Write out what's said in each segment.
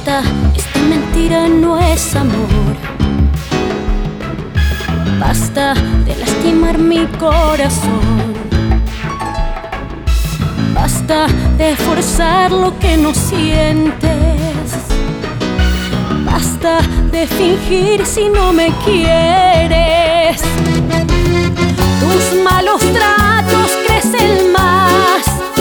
Basta, esta mentira no es amor. Basta de lastimar mi corazón. Basta de forzar lo que no sientes. Basta de fingir si no me quieres. Tus malos tratos crecen más.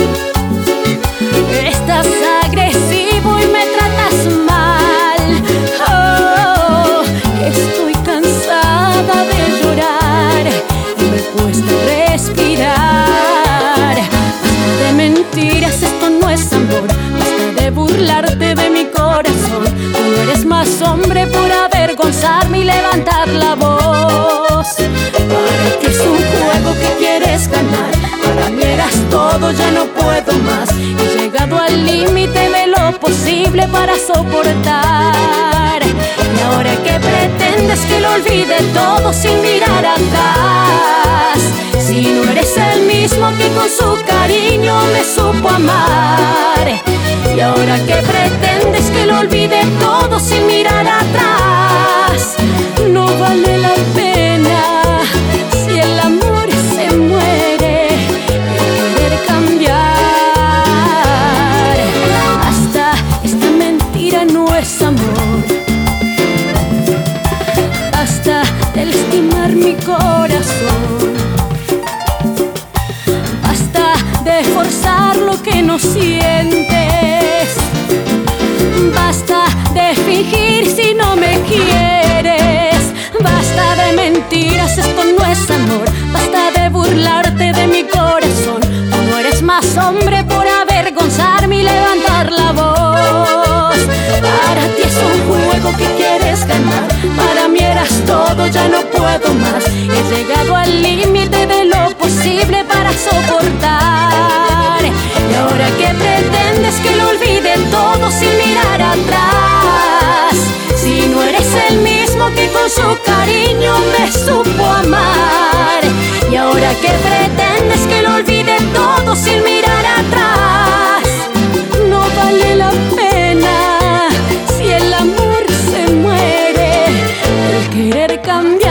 Estás agresivo y me tratas mal. Oh, estoy cansada de llorar y me cuesta respirar. Basta de mentiras, esto no es amor. Basta de burlarte de mi corazón. Tú no eres más hombre por avergonzarme y levantar la voz. Para ti es un juego que quieres ganar. Para mí eras todo, ya no puedo más. He llegado al límite de lo posible para soportar. Y ahora que pretendes que lo olvide todo sin mirar atrás. Si no eres el mismo que con su cariño me supo amar. Y ahora que pretendes que lo olvide todo sin mirar atrás. No vale la pena si el amor se muere, el querer cambiar. Basta, esta mentira no es amor. Basta de lastimar mi corazón. Basta de forzar lo que no sientes. Basta de fingir si no me quieres. Basta de mentiras, esto no es amor. Basta de burlarte de mi corazón. Tú no eres más hombre por avergonzarme y levantar la voz. Para ti es un juego que quieres ganar. Para mí eras todo, ya no puedo más. He llegado al límite de lo posible para soportar. Y ahora que pretendes que lo olvide todo sin mirar atrás. Si no eres el mismo que con su cariño me supo amar. Y ahora que pretendes que lo olvide todo sin mirar atrás. No vale la pena si el amor se muere, el querer cambiar.